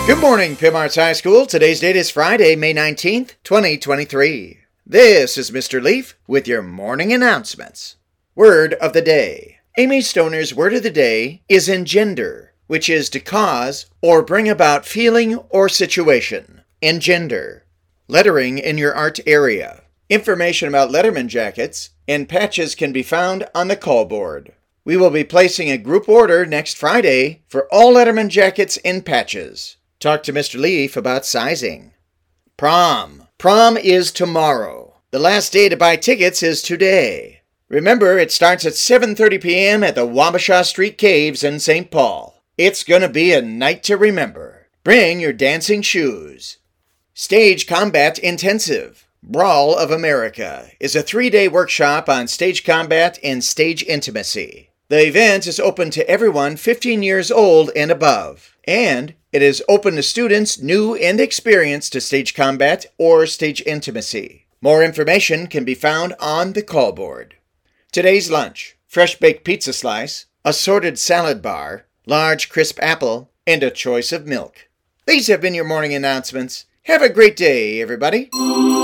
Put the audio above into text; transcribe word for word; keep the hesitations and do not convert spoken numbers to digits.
Good morning, Pim Arts High School. Today's date is Friday, May nineteenth, twenty twenty-three. This is Mister Leaf with your morning announcements. Word of the day. Amy Stoner's word of the day is engender, which is to cause or bring about feeling or situation. Engender. Lettering in your art area. Information about Letterman jackets and patches can be found on the call board. We will be placing a group order next Friday for all Letterman jackets and patches. Talk to Mister Leaf about sizing. Prom. Prom is tomorrow. The last day to buy tickets is today. Remember, it starts at seven thirty p.m. at the Wabasha Street Caves in Saint Paul. It's gonna be a night to remember. Bring your dancing shoes. Stage Combat Intensive. Brawl of America is a three-day workshop on stage combat and stage intimacy. The event is open to everyone fifteen years old and above, and it is open to students new and experienced to stage combat or stage intimacy. More information can be found on the call board. Today's lunch: fresh baked pizza slice, assorted salad bar, large crisp apple, and a choice of milk. These have been your morning announcements. Have a great day, everybody.